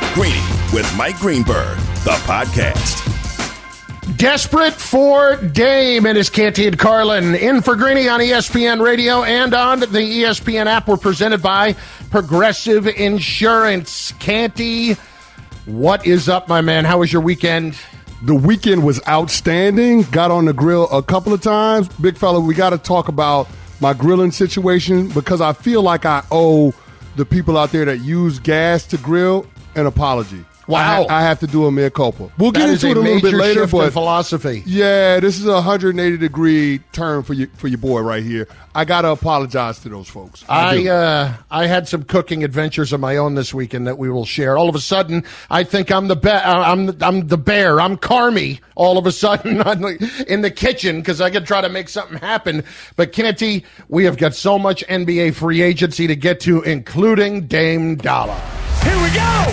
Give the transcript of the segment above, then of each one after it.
Greeny with Mike Greenberg, the podcast. Desperate for Dame and his Canty and Carlin. In for Greeny on ESPN Radio and on the ESPN app. We're presented by Progressive Insurance. Canty, what is up, my man? How was your weekend? The weekend was outstanding. Got on the grill a couple of times. Big fella, we got to talk about my grilling situation because I feel like I owe the people out there that use gas to grill an apology. Wow. I have to do a mea culpa. We'll get into it a little bit later, but philosophy. Yeah, this is a 180-degree turn for your boy right here. I got to apologize to those folks. I had some cooking adventures of my own this weekend that we will share. All of a sudden, I think I'm the bear. I'm Carmy. All of a sudden, in the kitchen because I could try to make something happen. But Canty, we have got so much NBA free agency to get to, including Dame Dollar. Here we go!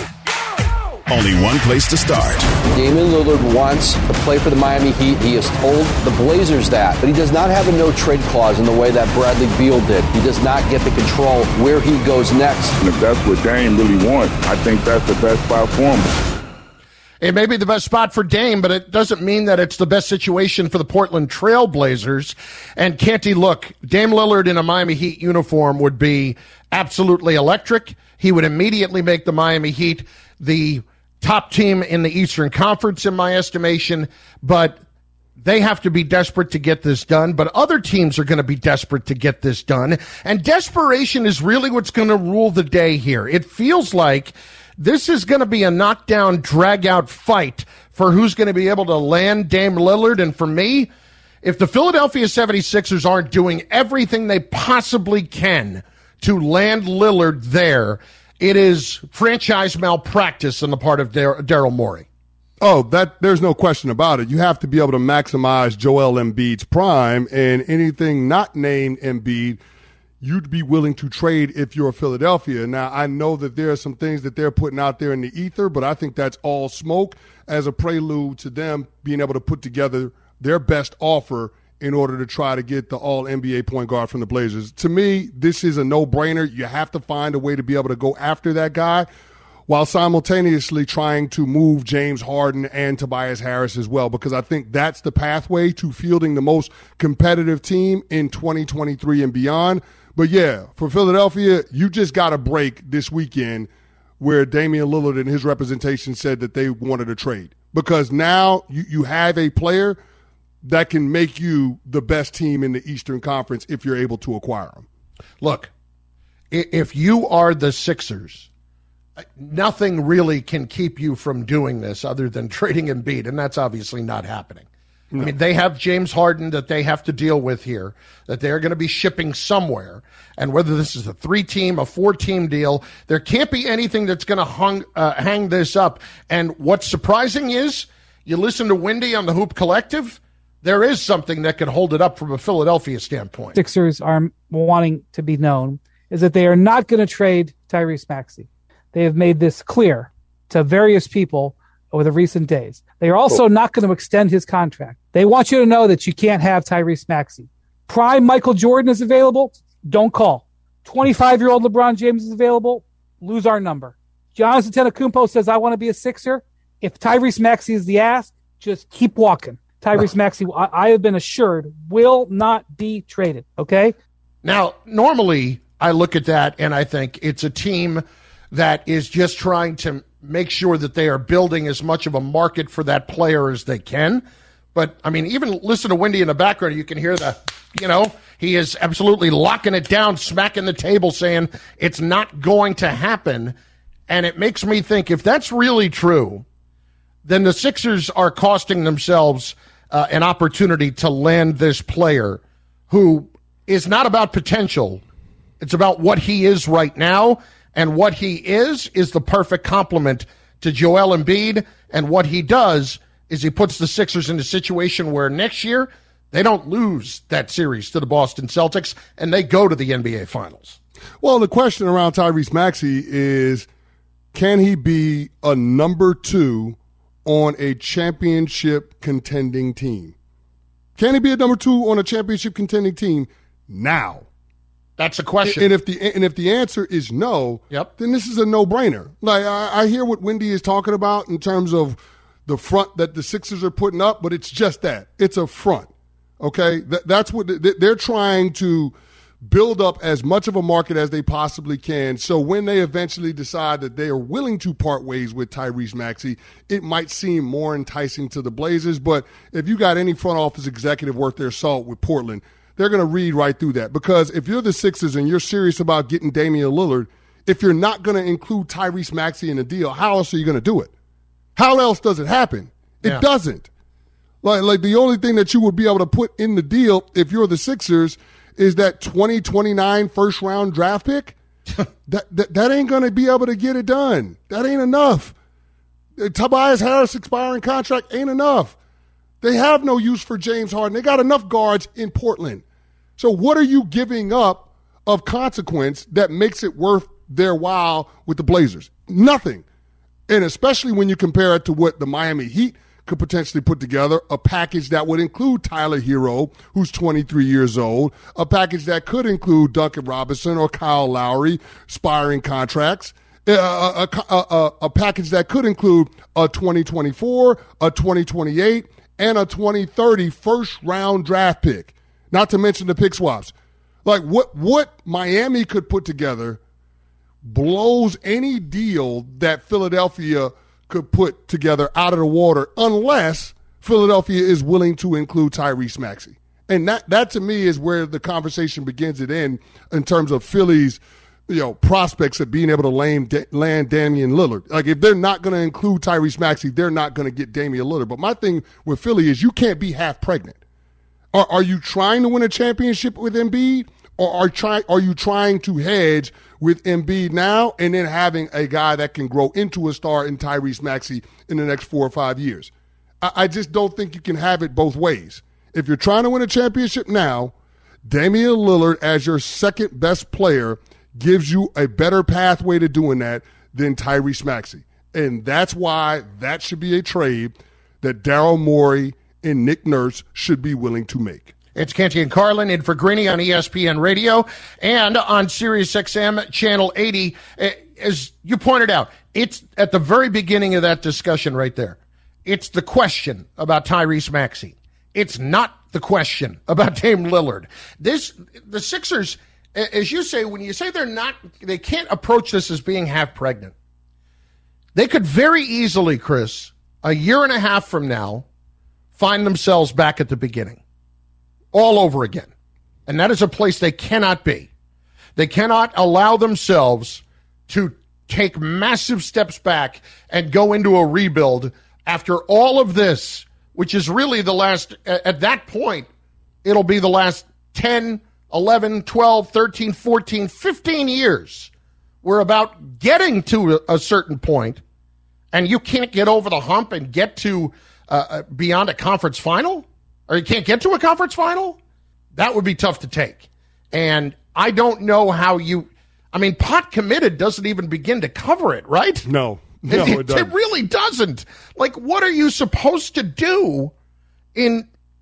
Only one place to start. Damian Lillard wants to play for the Miami Heat. He has told the Blazers that, but he does not have a no-trade clause in the way that Bradley Beal did. He does not get to control where he goes next. And if that's what Dame really wants, I think that's the best spot for him. It may be the best spot for Dame, but it doesn't mean that it's the best situation for the Portland Trail Blazers. And Canty, look, Dame Lillard in a Miami Heat uniform would be absolutely electric. He would immediately make the Miami Heat the top team in the Eastern Conference, in my estimation, but they have to be desperate to get this done. But other teams are going to be desperate to get this done. And desperation is really what's going to rule the day here. It feels like this is going to be a knockdown, drag-out fight for who's going to be able to land Dame Lillard. And for me, if the Philadelphia 76ers aren't doing everything they possibly can to land Lillard there, it is franchise malpractice on the part of Daryl Morey. Oh, there's no question about it. You have to be able to maximize Joel Embiid's prime, and anything not named Embiid, you'd be willing to trade if you're Philadelphia. Now, I know that there are some things that they're putting out there in the ether, but I think that's all smoke as a prelude to them being able to put together their best offer in order to try to get the all-NBA point guard from the Blazers. To me, this is a no-brainer. You have to find a way to be able to go after that guy while simultaneously trying to move James Harden and Tobias Harris as well, because I think that's the pathway to fielding the most competitive team in 2023 and beyond. But, yeah, for Philadelphia, you just got a break this weekend where Damian Lillard and his representation said that they wanted a trade, because now you have a player that can make you the best team in the Eastern Conference if you're able to acquire them. Look, if you are the Sixers, nothing really can keep you from doing this other than trading Embiid, and that's obviously not happening. No. I mean, they have James Harden that they have to deal with here, that they're going to be shipping somewhere, and whether this is a 3-team, a 4-team deal, there can't be anything that's going to hang this up. And what's surprising is, you listen to Wendy on the Hoop Collective, there is something that could hold it up from a Philadelphia standpoint. Sixers are wanting to be known is that they are not going to trade Tyrese Maxey. They have made this clear to various people over the recent days. They are also not going to extend his contract. They want you to know that you can't have Tyrese Maxey. Prime Michael Jordan is available. Don't call. 25-year-old LeBron James is available. Lose our number. Giannis Antetokounmpo says, I want to be a Sixer. If Tyrese Maxey is the ask, just keep walking. Tyrese Maxey, I have been assured, will not be traded, okay? Now, normally I look at that and I think it's a team that is just trying to make sure that they are building as much of a market for that player as they can. But, I mean, even listen to Wendy in the background, you can hear he is absolutely locking it down, smacking the table, saying it's not going to happen. And it makes me think, if that's really true, then the Sixers are costing themselves an opportunity to land this player who is not about potential. It's about what he is right now, and what he is the perfect complement to Joel Embiid, and what he does is he puts the Sixers in a situation where next year they don't lose that series to the Boston Celtics, and they go to the NBA Finals. Well, the question around Tyrese Maxey is, can he be a number 2 on a championship contending team? Can he be a number 2 on a championship contending team now? That's a question. And if the answer is no, then this is a no-brainer. Like I hear what Wendy is talking about in terms of the front that the Sixers are putting up, but it's just that. It's a front, okay? That's what they're trying to build up as much of a market as they possibly can. So when they eventually decide that they are willing to part ways with Tyrese Maxey, it might seem more enticing to the Blazers. But if you got any front office executive worth their salt with Portland, they're going to read right through that. Because if you're the Sixers and you're serious about getting Damian Lillard, if you're not going to include Tyrese Maxey in the deal, how else are you going to do it? How else does it happen? It doesn't. Like the only thing that you would be able to put in the deal if you're the Sixers is that 2029 first-round draft pick. that ain't going to be able to get it done. That ain't enough. Tobias Harris expiring contract ain't enough. They have no use for James Harden. They got enough guards in Portland. So what are you giving up of consequence that makes it worth their while with the Blazers? Nothing. And especially when you compare it to what the Miami Heat could potentially put together, a package that would include Tyler Hero, who's 23 years old, a package that could include Duncan Robinson or Kyle Lowry, expiring contracts, a package that could include a 2024, a 2028, and a 2030 first-round draft pick, not to mention the pick swaps. Like what Miami could put together blows any deal that Philadelphia could put together out of the water unless Philadelphia is willing to include Tyrese Maxey. And that to me is where the conversation begins and ends in terms of Philly's prospects of being able to land Damian Lillard. Like if they're not going to include Tyrese Maxey, they're not going to get Damian Lillard. But my thing with Philly is you can't be half pregnant. Are you trying to win a championship with Embiid? Or are you trying to hedge with Embiid now and then having a guy that can grow into a star in Tyrese Maxey in the next 4 or 5 years? I just don't think you can have it both ways. If you're trying to win a championship now, Damian Lillard as your second best player gives you a better pathway to doing that than Tyrese Maxey. And that's why that should be a trade that Daryl Morey and Nick Nurse should be willing to make. It's Canty and Carlin in for Greeny on ESPN Radio and on SiriusXM Channel 80. As you pointed out, it's at the very beginning of that discussion right there. It's the question about Tyrese Maxey. It's not the question about Dame Lillard. The Sixers, as you say, when you say they can't approach this as being half pregnant. They could very easily, Chris, a year and a half from now, find themselves back at the beginning. All over again. And that is a place they cannot be. They cannot allow themselves to take massive steps back and go into a rebuild after all of this, which is really the last, at that point, it'll be the last 10, 11, 12, 13, 14, 15 years. We're about getting to a certain point, and you can't get over the hump and get to beyond a conference final? Or you can't get to a conference final? That would be tough to take. And I don't know how Pot Committed doesn't even begin to cover it, right? No, it doesn't. It really doesn't. Like, what are you supposed to do in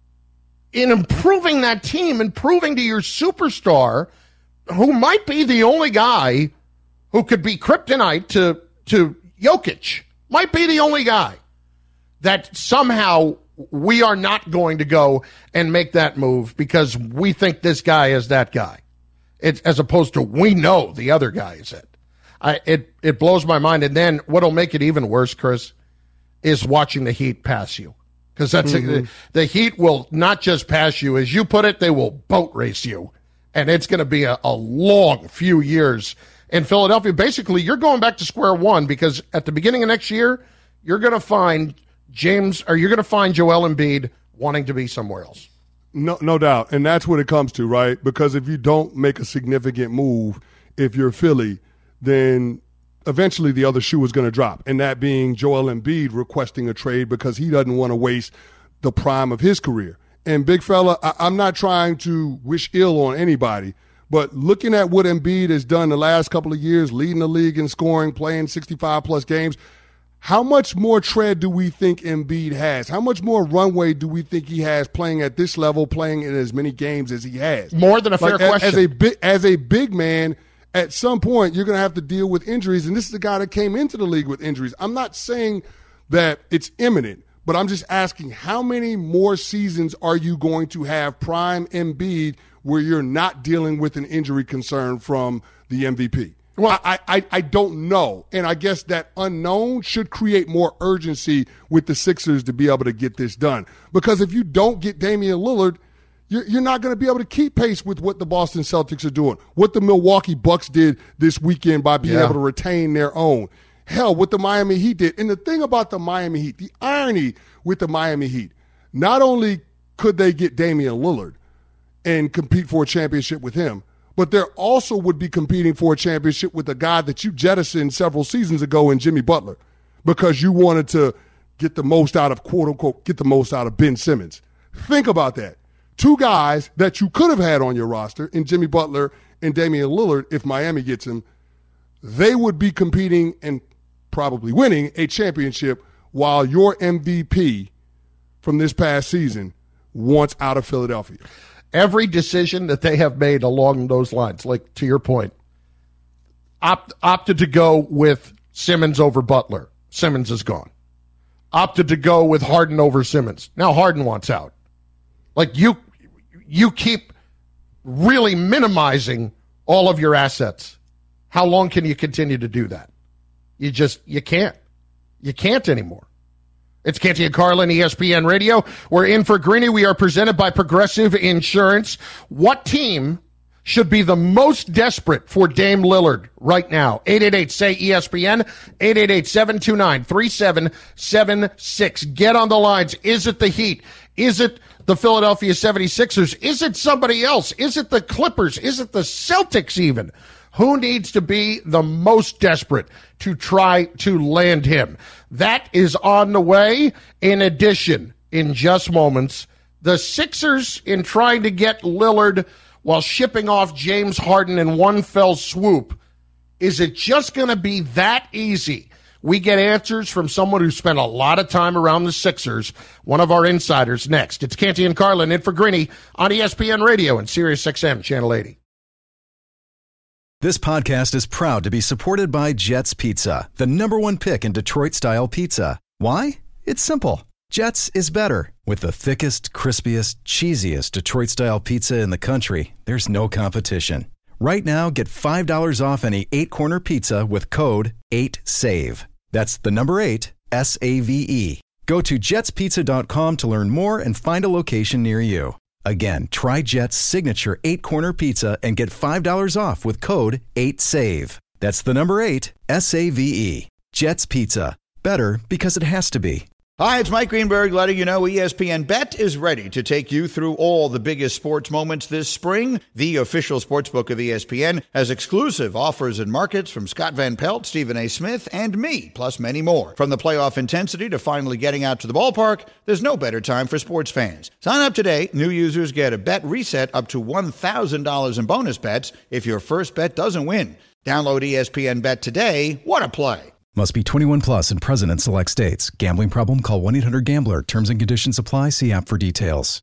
improving that team and proving to your superstar, who might be the only guy who could be kryptonite to Jokic, might be the only guy, that somehow we are not going to go and make that move because we think this guy is that guy. It's as opposed to we know the other guy is it. It blows my mind. And then what'll make it even worse, Chris, is watching the Heat pass you. Because the Heat will not just pass you, as you put it, they will boat race you. And it's going to be a long few years in Philadelphia. Basically, you're going back to square one because at the beginning of next year, you're going to find you're going to find Joel Embiid wanting to be somewhere else. No doubt. And that's what it comes to, right? Because if you don't make a significant move, if you're Philly, then eventually the other shoe is going to drop. And that being Joel Embiid requesting a trade because he doesn't want to waste the prime of his career. And big fella, I'm not trying to wish ill on anybody, but looking at what Embiid has done the last couple of years, leading the league in scoring, playing 65-plus games, How much more tread do we think Embiid has? How much more runway do we think he has playing at this level, playing in as many games as he has? More than a fair question. As a big man, at some point, you're going to have to deal with injuries, and this is the guy that came into the league with injuries. I'm not saying that it's imminent, but I'm just asking, how many more seasons are you going to have prime Embiid where you're not dealing with an injury concern from the MVP? Well, I don't know, and I guess that unknown should create more urgency with the Sixers to be able to get this done. Because if you don't get Damian Lillard, you're not going to be able to keep pace with what the Boston Celtics are doing, what the Milwaukee Bucks did this weekend by being able to retain their own. Hell, what the Miami Heat did. And the thing about the Miami Heat, the irony with the Miami Heat, not only could they get Damian Lillard and compete for a championship with him, but they also would be competing for a championship with a guy that you jettisoned several seasons ago in Jimmy Butler because you wanted to get the most out of, quote unquote, get the most out of Ben Simmons. Think about that. Two guys that you could have had on your roster in Jimmy Butler and Damian Lillard, if Miami gets him, they would be competing and probably winning a championship while your MVP from this past season wants out of Philadelphia. Every decision that they have made along those lines, like to your point, opted to go with Simmons over Butler. Simmons is gone. Opted to go with Harden over Simmons. Now Harden wants out. Like you keep really minimizing all of your assets. How long can you continue to do that? You can't. You can't anymore. It's Canty and Carlin, ESPN Radio. We're in for Greeny. We are presented by Progressive Insurance. What team should be the most desperate for Dame Lillard right now? 888-SAY-ESPN, 888-729-3776. Get on the lines. Is it the Heat? Is it the Philadelphia 76ers? Is it somebody else? Is it the Clippers? Is it the Celtics even? Who needs to be the most desperate to try to land him? That is on the way. In addition, in just moments, the Sixers, in trying to get Lillard while shipping off James Harden in one fell swoop, is it just going to be that easy? We get answers from someone who spent a lot of time around the Sixers, one of our insiders, next. It's Canty and Carlin in for Greeny on ESPN Radio and SiriusXM Channel 80. This podcast is proud to be supported by Jets Pizza, the #1 pick in Detroit-style pizza. Why? It's simple. Jets is better. With the thickest, crispiest, cheesiest Detroit-style pizza in the country, there's no competition. Right now, get $5 off any 8-corner pizza with code 8SAVE. That's the number 8, SAVE. Go to jetspizza.com to learn more and find a location near you. Again, try Jet's signature 8-corner pizza and get $5 off with code 8SAVE. That's the number 8, SAVE. Jet's Pizza. Better because it has to be. Hi, it's Mike Greenberg letting you know ESPN Bet is ready to take you through all the biggest sports moments this spring. The official sportsbook of ESPN has exclusive offers and markets from Scott Van Pelt, Stephen A. Smith, and me, plus many more. From the playoff intensity to finally getting out to the ballpark, there's no better time for sports fans. Sign up today. New users get a bet reset up to $1,000 in bonus bets if your first bet doesn't win. Download ESPN Bet today. What a play. Must be 21 plus and present in select states. Gambling problem? Call 1-800-GAMBLER. Terms and conditions apply. See app for details.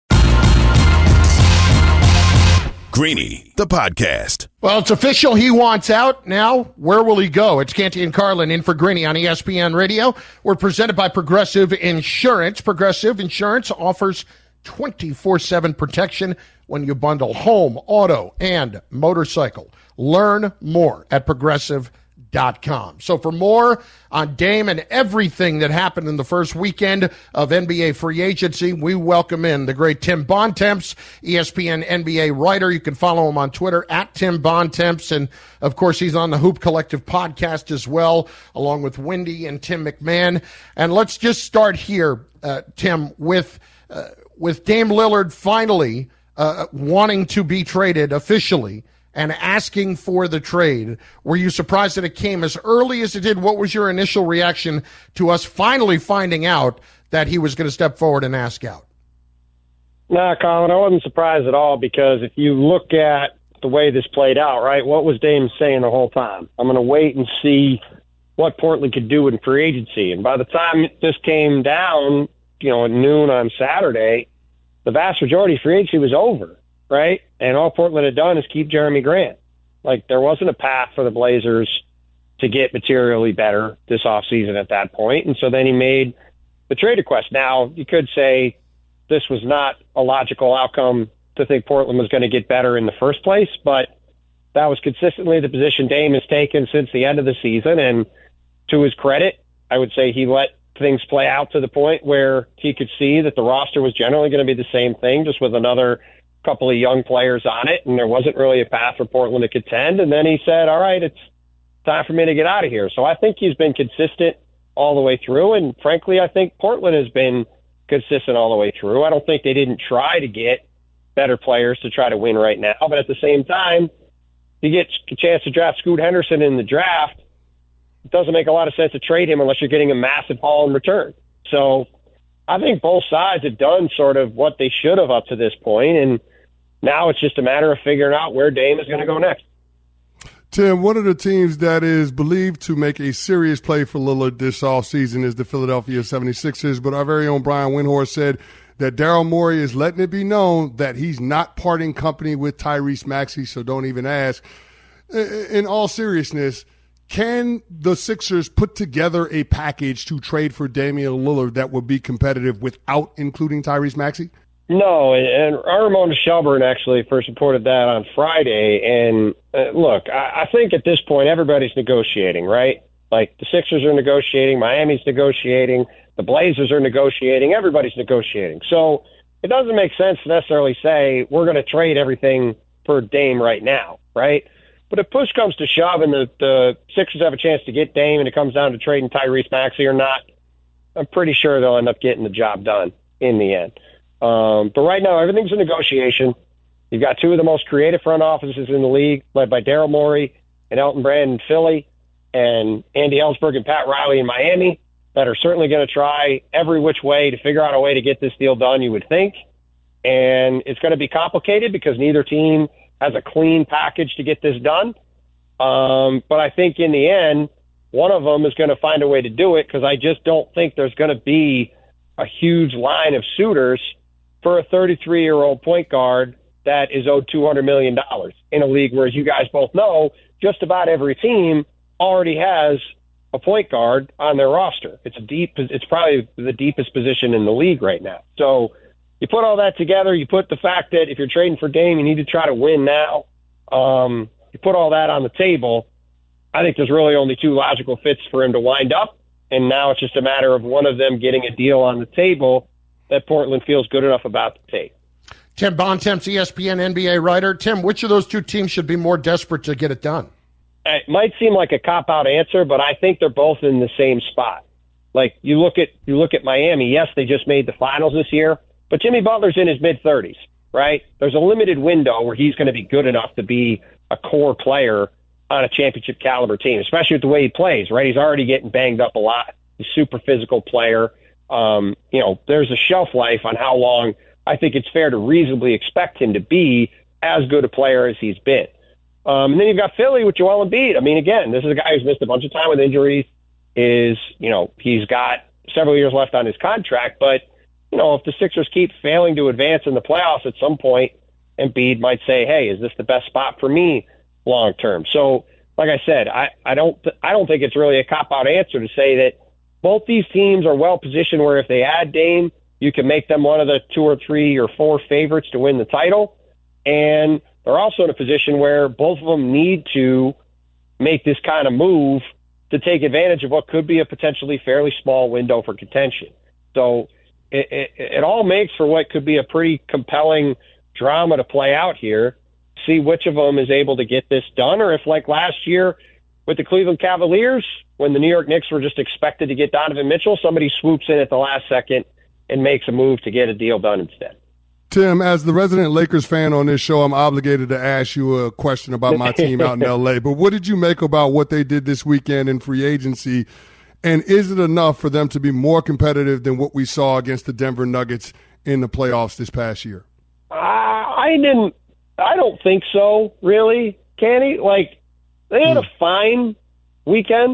Greeny, the podcast. Well, it's official. He wants out. Now, where will he go? It's Canty and Carlin in for Greeny on ESPN Radio. We're presented by Progressive Insurance. Progressive Insurance offers 24/7 protection when you bundle home, auto, and motorcycle. Learn more at Progressive.com. So for more on Dame and everything that happened in the first weekend of NBA free agency, we welcome in the great Tim Bontemps, ESPN NBA writer. You can follow him on Twitter at Tim Bontemps. And, of course, he's on the Hoop Collective podcast as well, along with Wendy and Tim McMahon. And let's just start here, Tim, with Dame Lillard finally wanting to be traded officially and asking for the trade. Were you surprised that it came as early as it did? What was your initial reaction to us finally finding out that he was going to step forward and ask out? Nah, Colin, I wasn't surprised at all, because if you look at the way this played out, right, what was Dame saying the whole time? I'm going to wait and see what Portland could do in free agency. And by the time this came down, at noon on Saturday, the vast majority of free agency was over, right? And all Portland had done is keep Jeremy Grant. Like, there wasn't a path for the Blazers to get materially better this offseason at that point. And so then he made the trade request. Now, you could say this was not a logical outcome to think Portland was going to get better in the first place, but that was consistently the position Dame has taken since the end of the season. And to his credit, I would say he let things play out to the point where he could see that the roster was generally going to be the same thing, just with another couple of young players on it, and there wasn't really a path for Portland to contend. And then he said, all right, it's time for me to get out of here. So I think he's been consistent all the way through, and frankly, I think Portland has been consistent all the way through. I don't think they didn't try to get better players to try to win right now, but at the same time, you get a chance to draft Scoot Henderson in the draft. It doesn't make a lot of sense to trade him unless you're getting a massive haul in return. So I think both sides have done sort of what they should have up to this point, and now it's just a matter of figuring out where Dame is going to go next. Tim, one of the teams that is believed to make a serious play for Lillard this offseason is the Philadelphia 76ers, but our very own Brian Windhorst said that Daryl Morey is letting it be known that he's not parting company with Tyrese Maxey, so don't even ask. In all seriousness, can the Sixers put together a package to trade for Damian Lillard that would be competitive without including Tyrese Maxey? No, and Ramona Shelburne actually first reported that on Friday. And look, I think at this point everybody's negotiating, right? Like the Sixers are negotiating, Miami's negotiating, the Blazers are negotiating, everybody's negotiating. So it doesn't make sense to necessarily say we're going to trade everything for Dame right now, right? But if push comes to shove and the Sixers have a chance to get Dame and it comes down to trading Tyrese Maxey or not, I'm pretty sure they'll end up getting the job done in the end. But right now, everything's a negotiation. You've got two of the most creative front offices in the league, led by Daryl Morey and Elton Brand in Philly, and Andy Ellsberg and Pat Riley in Miami, that are certainly going to try every which way to figure out a way to get this deal done, you would think. And it's going to be complicated because neither team has a clean package to get this done. But I think in the end, one of them is going to find a way to do it, because I just don't think there's going to be a huge line of suitors for a 33-year-old point guard that is owed $200 million in a league where, as you guys both know, just about every team already has a point guard on their roster. It's probably the deepest position in the league right now. So you put all that together, you put the fact that if you're trading for Dame, you need to try to win now. You put all that on the table. I think there's really only two logical fits for him to wind up, and now it's just a matter of one of them getting a deal on the table that Portland feels good enough about to take. Tim Bontemps, ESPN NBA writer. Tim, which of those two teams should be more desperate to get it done? It might seem like a cop-out answer, but I think they're both in the same spot. Like, you look at Miami. Yes, they just made the finals this year, but Jimmy Butler's in his mid-30s, right? There's a limited window where he's going to be good enough to be a core player on a championship caliber team, especially with the way he plays, right? He's already getting banged up a lot. He's a super physical player. There's a shelf life on how long I think it's fair to reasonably expect him to be as good a player as he's been. And then you've got Philly with Joel Embiid. I mean, again, this is a guy who's missed a bunch of time with injuries. He's got several years left on his contract, but, if the Sixers keep failing to advance in the playoffs at some point, Embiid might say, hey, is this the best spot for me long term? So, like I said, I don't think it's really a cop-out answer to say that both these teams are well positioned where if they add Dame, you can make them one of the 2 or 3 or 4 favorites to win the title. And they're also in a position where both of them need to make this kind of move to take advantage of what could be a potentially fairly small window for contention. So it all makes for what could be a pretty compelling drama to play out here. See which of them is able to get this done, or if, like last year with the Cleveland Cavaliers, when the New York Knicks were just expected to get Donovan Mitchell, somebody swoops in at the last second and makes a move to get a deal done instead. Tim, as the resident Lakers fan on this show, I'm obligated to ask you a question about my team out in L.A. But what did you make about what they did this weekend in free agency? And is it enough for them to be more competitive than what we saw against the Denver Nuggets in the playoffs this past year? I don't think so, really, Kenny. Like, they had a fine weekend.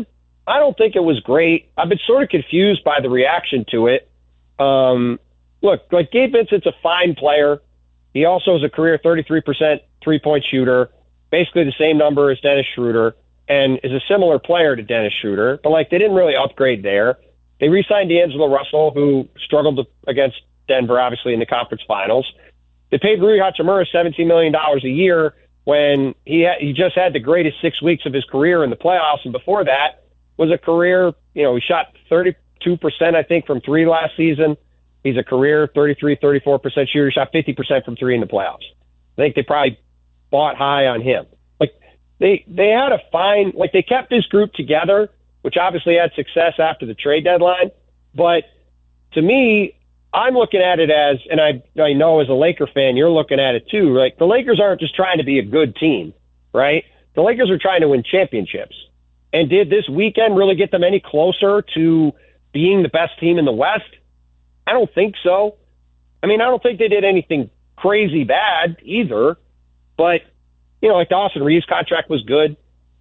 I don't think it was great. I've been sort of confused by the reaction to it. Look, like Gabe Vincent's a fine player. He also is a career 33% three-point shooter, basically the same number as Dennis Schroeder, and is a similar player to Dennis Schroeder. But, like, they didn't really upgrade there. They re-signed D'Angelo Russell, who struggled against Denver, obviously, in the conference finals. They paid Rui Hachimura $17 million a year when he just had the greatest 6 weeks of his career in the playoffs, and before that was a career, he shot 32%, I think, from three last season. He's a career 34% shooter, shot 50% from three in the playoffs. I think they probably bought high on him. Like, they had a fine, like, they kept this group together, which obviously had success after the trade deadline. But to me, I'm looking at it as, and I know as a Laker fan, you're looking at it too, like, the Lakers aren't just trying to be a good team, right? The Lakers are trying to win championships. And did this weekend really get them any closer to being the best team in the West? I don't think so. I mean, I don't think they did anything crazy bad either. But, like the Austin Reeves contract was good.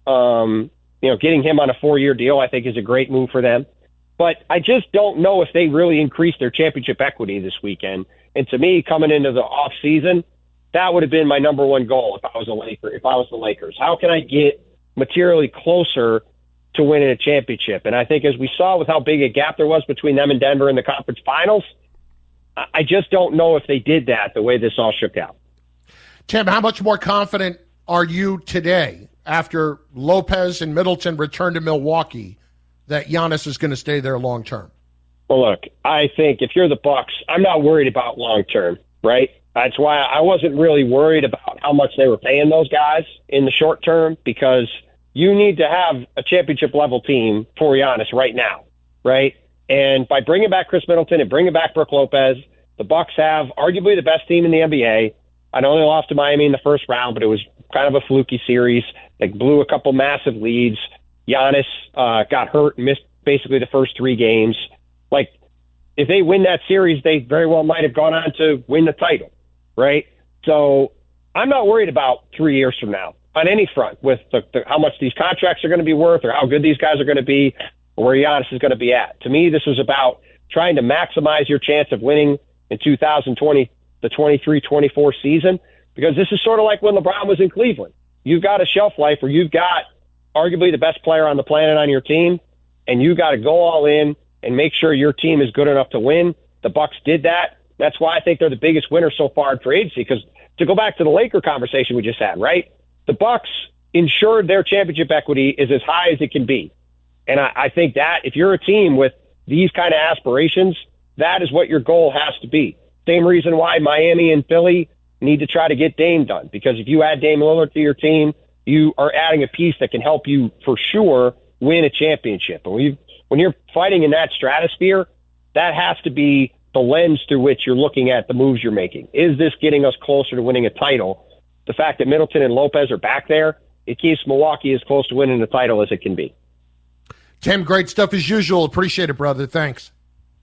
Getting him on a 4-year deal, I think, is a great move for them. But I just don't know if they really increased their championship equity this weekend. And to me, coming into the off season, that would have been my number one goal if I was the Lakers. How can I get materially closer to winning a championship? And I think as we saw with how big a gap there was between them and Denver in the conference finals, I just don't know if they did that the way this all shook out. Tim, how much more confident are you today after Lopez and Middleton return to Milwaukee that Giannis is going to stay there long term? Well, look, I think if you're the Bucks, I'm not worried about long term, right? That's why I wasn't really worried about how much they were paying those guys in the short term, because you need to have a championship level team for Giannis right now, right? And by bringing back Chris Middleton and bringing back Brook Lopez, the Bucks have arguably the best team in the NBA. I know they lost to Miami in the first round, but it was kind of a fluky series. They blew a couple massive leads. Giannis got hurt and missed basically the first 3 games. Like, if they win that series, they very well might have gone on to win the title, right? So I'm not worried about 3 years from now on any front with how much these contracts are going to be worth or how good these guys are going to be or where Giannis is going to be at. To me, this was about trying to maximize your chance of winning in 2020, the 23-24 season, because this is sort of like when LeBron was in Cleveland. You've got a shelf life where you've got arguably the best player on the planet on your team, and you got to go all in and make sure your team is good enough to win. The Bucks did that. That's why I think they're the biggest winner so far in free agency, because to go back to the Laker conversation we just had, right? The Bucks ensured their championship equity is as high as it can be. And I think that if you're a team with these kind of aspirations, that is what your goal has to be. Same reason why Miami and Philly need to try to get Dame done, because if you add Dame Lillard to your team, you are adding a piece that can help you for sure win a championship. And when you're fighting in that stratosphere, that has to be the lens through which you're looking at the moves you're making. Is this getting us closer to winning a title? The fact that Middleton and Lopez are back there, it keeps Milwaukee as close to winning the title as it can be. Tim, great stuff as usual. Appreciate it, brother. Thanks.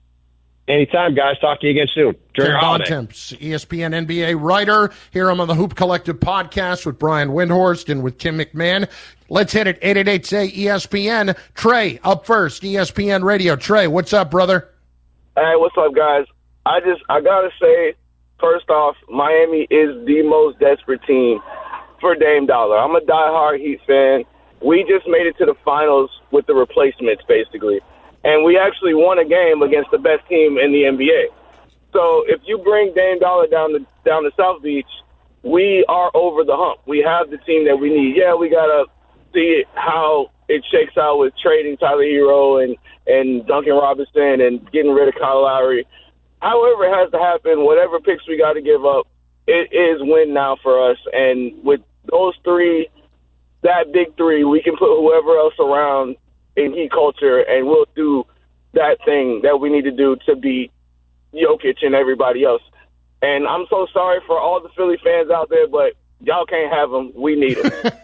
Anytime, guys. Talk to you again soon. Tim Bontemps, ESPN NBA writer. Here I'm on the Hoop Collective podcast with Brian Windhorst and with Tim McMahon. Let's hit it. 888-SAY-ESPN. Trey, up first, ESPN Radio. Trey, what's up, brother? Hey, what's up, guys? I got to say, first off, Miami is the most desperate team for Dame Dollar. I'm a diehard Heat fan. We just made it to the finals with the replacements, basically. And we actually won a game against the best team in the NBA. So if you bring Dame Dollar down to South Beach, we are over the hump. We have the team that we need. Yeah, we got to see how it shakes out with trading Tyler Hero and Duncan Robinson and getting rid of Kyle Lowry. However it has to happen, whatever picks we got to give up, it is win now for us. And with those three, that big three, we can put whoever else around in Heat culture, and we'll do that thing that we need to do to beat Jokic and everybody else. And I'm so sorry for all the Philly fans out there, but y'all can't have them. We need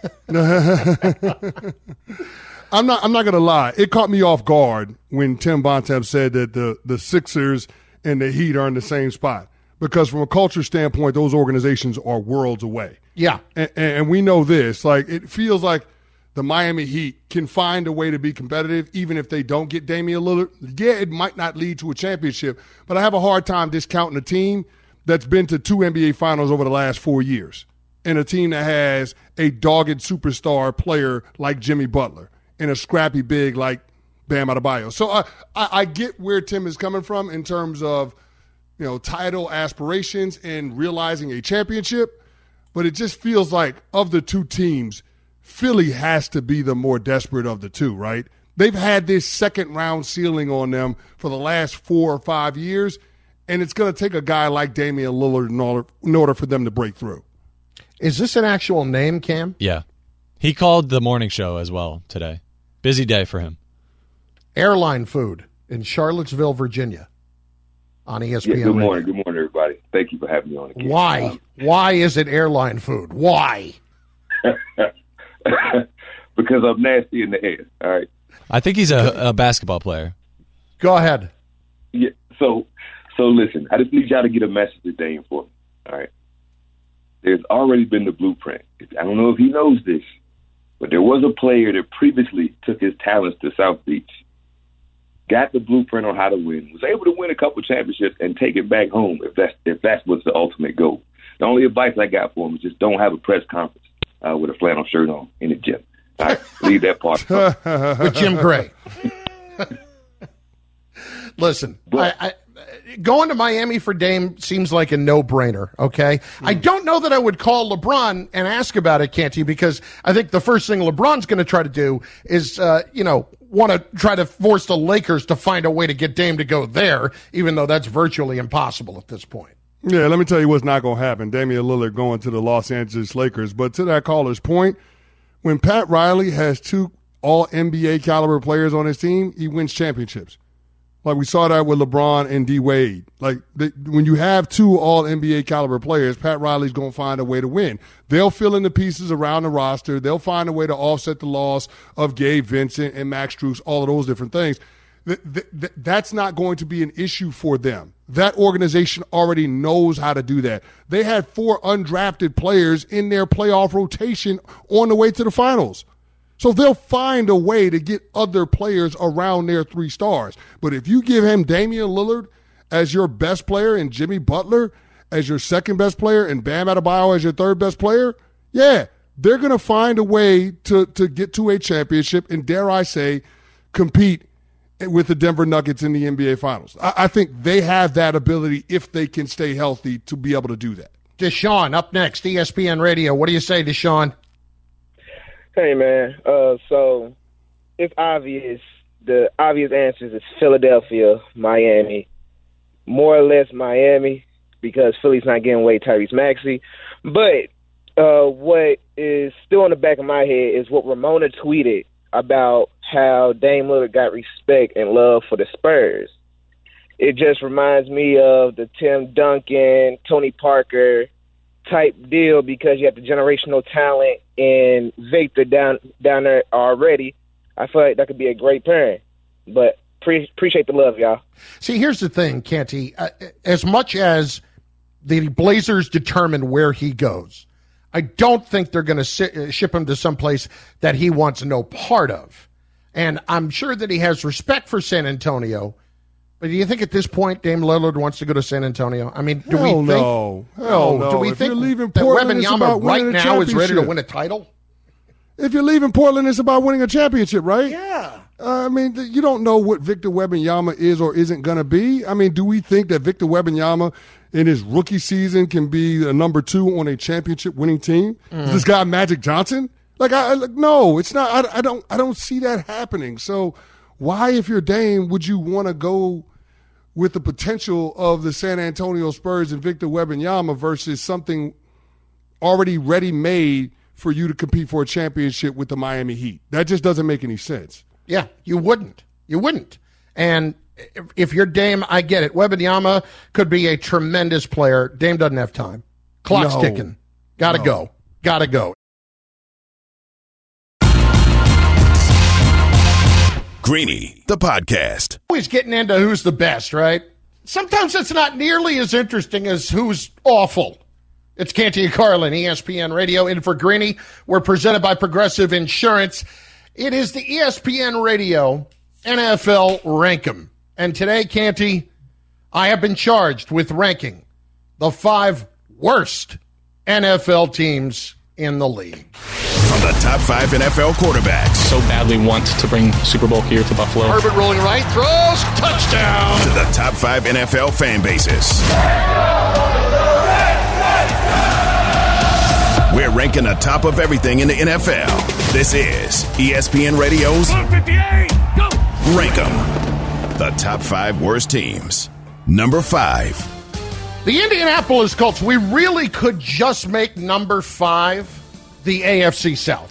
them. I'm not going to lie. It caught me off guard when Tim Bontemps said that the Sixers and the Heat are in the same spot, because from a culture standpoint, those organizations are worlds away. Yeah. And we know this. Like, it feels like the Miami Heat can find a way to be competitive even if they don't get Damian Lillard. Yeah, it might not lead to a championship, but I have a hard time discounting a team that's been to 2 NBA Finals over the last 4 years and a team that has a dogged superstar player like Jimmy Butler and a scrappy big like Bam Adebayo. So I get where Tim is coming from in terms of, title aspirations and realizing a championship, but it just feels like of the two teams, Philly has to be the more desperate of the two, right? They've had this second-round ceiling on them for the last 4 or 5 years, and it's going to take a guy like Damian Lillard in order for them to break through. Is this an actual name, Cam? Yeah. He called the morning show as well today. Busy day for him. Airline food in Charlottesville, Virginia on ESPN. Yeah, good morning. Good morning, everybody. Thank you for having me on again. Why? Why is it airline food? Why? Because I'm nasty in the air, all right? I think he's a basketball player. Go ahead. Yeah, so listen, I just need y'all to get a message to Dame for me, all right? There's already been the blueprint. I don't know if he knows this, but there was a player that previously took his talents to South Beach, got the blueprint on how to win, was able to win a couple championships and take it back home if that's what's the ultimate goal. The only advice I got for him is just don't have a press conference with a flannel shirt on in the gym. All right, leave that part. With Jim Gray. Listen, I going to Miami for Dame seems like a no-brainer, okay? I don't know that I would call LeBron and ask about it, Canty, because I think the first thing LeBron's going to try to do is, want to try to force the Lakers to find a way to get Dame to go there, even though that's virtually impossible at this point. Yeah, let me tell you what's not going to happen. Damian Lillard going to the Los Angeles Lakers. But to that caller's point, when Pat Riley has 2 all-NBA caliber players on his team, he wins championships. Like we saw that with LeBron and D-Wade. Like when you have 2 all-NBA caliber players, Pat Riley's going to find a way to win. They'll fill in the pieces around the roster. They'll find a way to offset the loss of Gabe Vincent and Max Strus, all of those different things. That's not going to be an issue for them. That organization already knows how to do that. They had 4 undrafted players in their playoff rotation on the way to the finals. So they'll find a way to get other players around their 3 stars. But if you give him Damian Lillard as your best player and Jimmy Butler as your second best player and Bam Adebayo as your third best player, yeah, they're going to find a way to get to a championship and, dare I say, compete with the Denver Nuggets in the NBA Finals. I think they have that ability if they can stay healthy to be able to do that. Deshaun, up next, ESPN Radio. What do you say, Deshaun? Hey, man. So it's obvious. The obvious answers is Philadelphia, Miami. More or less Miami because Philly's not getting away Tyrese Maxey. But what is still in the back of my head is what Ramona tweeted about how Dame Lillard got respect and love for the Spurs. It just reminds me of the Tim Duncan, Tony Parker type deal because you have the generational talent and Victor down there already. I feel like that could be a great pairing. But appreciate the love, y'all. See, here's the thing, Canty. As much as the Blazers determine where he goes, I don't think they're going to ship him to someplace that he wants no part of. And I'm sure that he has respect for San Antonio. But do you think at this point Dame Lillard wants to go to San Antonio? I mean, do we think? Hell no. Do we if think you're leaving that Portland, it's about Wembanyama right winning a now is ready to championship. win a title? If you're leaving Portland, it's about winning a championship, right? Yeah. I mean, you don't know what Victor Wembanyama is or isn't going to be. I mean, do we think that Victor Wembanyama in his rookie season can be a number 2 on a championship-winning team? Is this guy Magic Johnson? No, it's not. I don't see that happening. So why, if you're Dame, would you want to go with the potential of the San Antonio Spurs and Victor Wembanyama versus something already ready-made for you to compete for a championship with the Miami Heat? That just doesn't make any sense. Yeah, you wouldn't. You wouldn't. And if you're Dame, I get it. Wembanyama could be a tremendous player. Dame doesn't have time. Clock's ticking. Gotta go. Greeny, the podcast. Always getting into who's the best, right? Sometimes it's not nearly as interesting as who's awful. It's Canty and Carlin, ESPN Radio, in for Greeny. We're presented by Progressive Insurance. It is the ESPN Radio NFL Rankem. And today, Canty, I have been charged with ranking the 5 worst NFL teams in the league. From the top 5 NFL quarterbacks. So badly want to bring Super Bowl here to Buffalo. Herbert rolling right, throws, touchdown. To the top 5 NFL fan bases. We're ranking the top of everything in the NFL. This is ESPN Radio's 158. Go! Rank 'em. The top 5 worst teams. Number 5. The Indianapolis Colts. We really could just make number 5 the AFC South.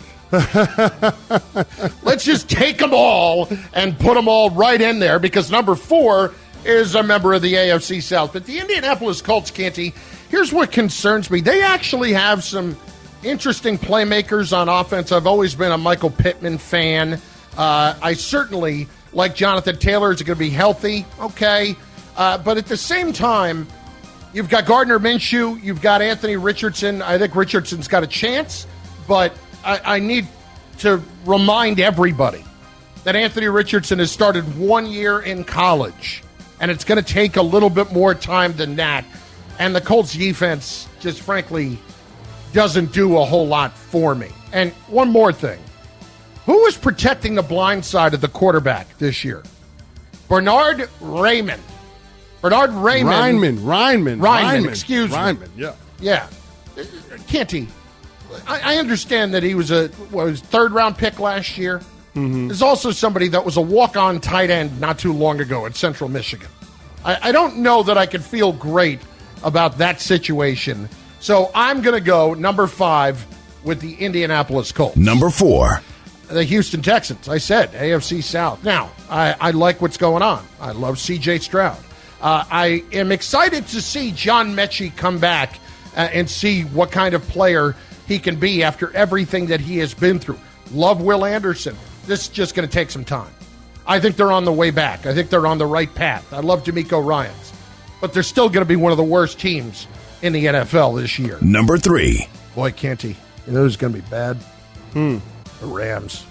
Let's just take them all and put them all right in there because number 4 is a member of the AFC South. But the Indianapolis Colts, Canty, here's what concerns me. They actually have some interesting playmakers on offense. I've always been a Michael Pittman fan. I certainly like Jonathan Taylor. Is going to be healthy? Okay. But at the same time, you've got Gardner Minshew. You've got Anthony Richardson. I think Richardson's got a chance, but I need to remind everybody that Anthony Richardson has started 1 year in college, and it's going to take a little bit more time than that. And the Colts defense just frankly doesn't do a whole lot for me. And one more thing. Who is protecting the blind side of the quarterback this year? Bernard Raymond. Reinman, excuse me. Reinman, yeah. Yeah. Canty, I understand that he was a third-round pick last year. Mm-hmm. There's also somebody that was a walk-on tight end not too long ago at Central Michigan. I don't know that I could feel great about that situation. So I'm going to go number 5 with the Indianapolis Colts. Number 4. The Houston Texans. I said AFC South. Now, I like what's going on. I love C.J. Stroud. I am excited to see John Mechie come back and see what kind of player he can be after everything that he has been through. Love Will Anderson. This is just going to take some time. I think they're on the way back. I think they're on the right path. I love D'Amico Ryans. But they're still going to be one of the worst teams in the NFL this year. Number 3. Boy, Canty, you know who's going to be bad? The Rams.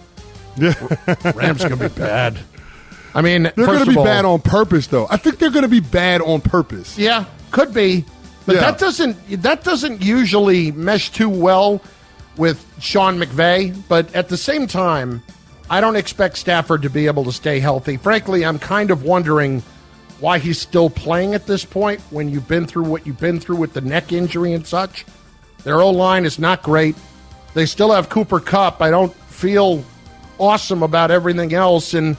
Rams going to be bad. I mean, they're going to be bad on purpose, though. I think they're going to be bad on purpose. Yeah, could be. But that doesn't usually mesh too well with Sean McVay. But at the same time, I don't expect Stafford to be able to stay healthy. Frankly, I'm kind of wondering why he's still playing at this point when you've been through what you've been through with the neck injury and such. Their O-line is not great. They still have Cooper Kupp. I don't feel awesome about everything else. And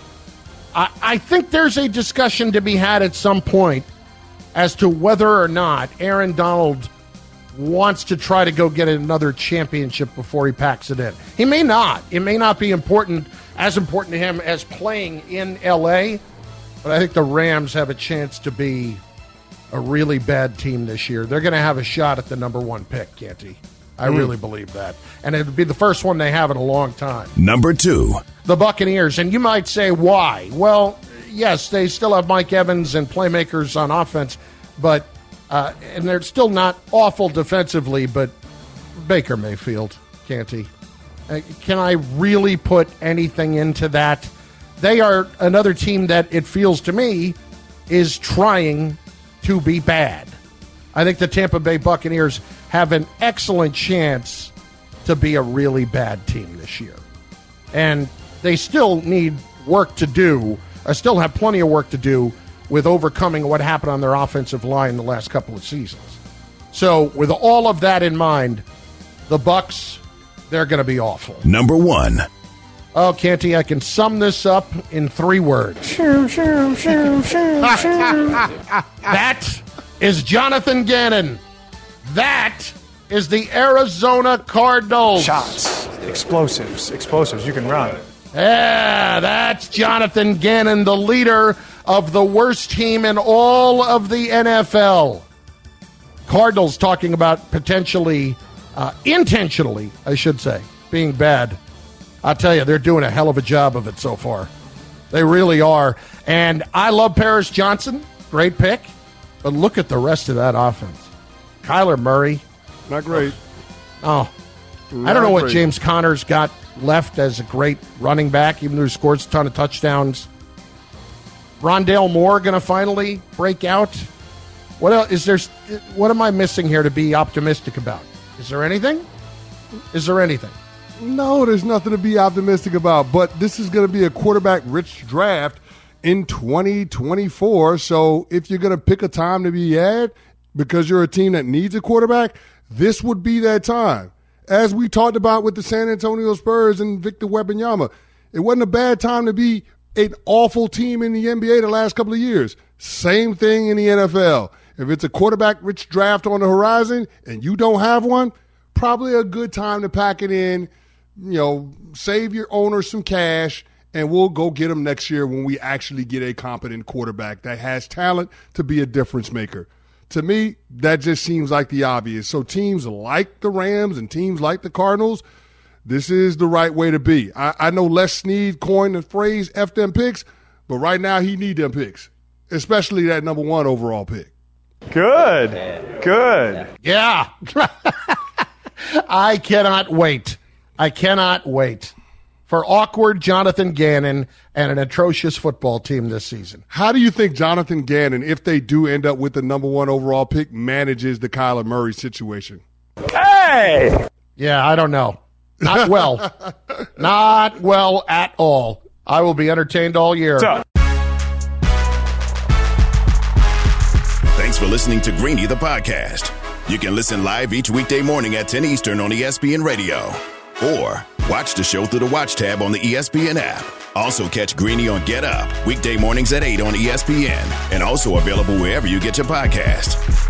I think there's a discussion to be had at some point as to whether or not Aaron Donald wants to try to go get another championship before he packs it in. He may not. It may not be as important to him as playing in L.A., but I think the Rams have a chance to be a really bad team this year. They're going to have a shot at the number 1 pick, Canty. I really believe that. And it would be the first one they have in a long time. Number 2. The Buccaneers. And you might say, why? Well, yes, they still have Mike Evans and playmakers on offense, but and they're still not awful defensively, but Baker Mayfield, Canty. Can I really put anything into that? They are another team that it feels to me is trying to be bad. I think the Tampa Bay Buccaneers have an excellent chance to be a really bad team this year. And they still need work to do. I still have plenty of work to do with overcoming what happened on their offensive line the last couple of seasons. So with all of that in mind, the Bucs, they're going to be awful. Number 1. Oh, Canty, I can sum this up in 3 words. That is Jonathan Gannon. That is the Arizona Cardinals. Shots, explosives, you can run. Yeah, that's Jonathan Gannon, the leader of the worst team in all of the NFL. Cardinals talking about potentially, intentionally, I should say, being bad. I'll tell you, they're doing a hell of a job of it so far. They really are. And I love Paris Johnson. Great pick. But look at the rest of that offense. Kyler Murray, Not great. Oh. I don't know what James Conner's got left as a great running back, even though he scores a ton of touchdowns. Rondale Moore going to finally break out. What else is there? What am I missing here to be optimistic about? Is there anything? No, there's nothing to be optimistic about. But this is going to be a quarterback-rich draft in 2024. So if you're going to pick a time to be at because you're a team that needs a quarterback, this would be that time. As we talked about with the San Antonio Spurs and Victor Wembanyama, it wasn't a bad time to be an awful team in the NBA the last couple of years. Same thing in the NFL. If it's a quarterback-rich draft on the horizon and you don't have one, probably a good time to pack it in, save your owner some cash, and we'll go get him next year when we actually get a competent quarterback that has talent to be a difference maker. To me, that just seems like the obvious. So teams like the Rams and teams like the Cardinals, this is the right way to be. I know Les Snead coined the phrase F them picks, but right now he need them picks, especially that number 1 overall pick. Good. Yeah. I cannot wait for awkward Jonathan Gannon and an atrocious football team this season. How do you think Jonathan Gannon, if they do end up with the number 1 overall pick, manages the Kyler Murray situation? Hey! Yeah, I don't know. Not well. Not well at all. I will be entertained all year. Thanks for listening to Greeny the podcast. You can listen live each weekday morning at 10 Eastern on ESPN Radio. Or watch the show through the Watch tab on the ESPN app. Also catch Greeny on Get Up, weekday mornings at 8 on ESPN. And also available wherever you get your podcast.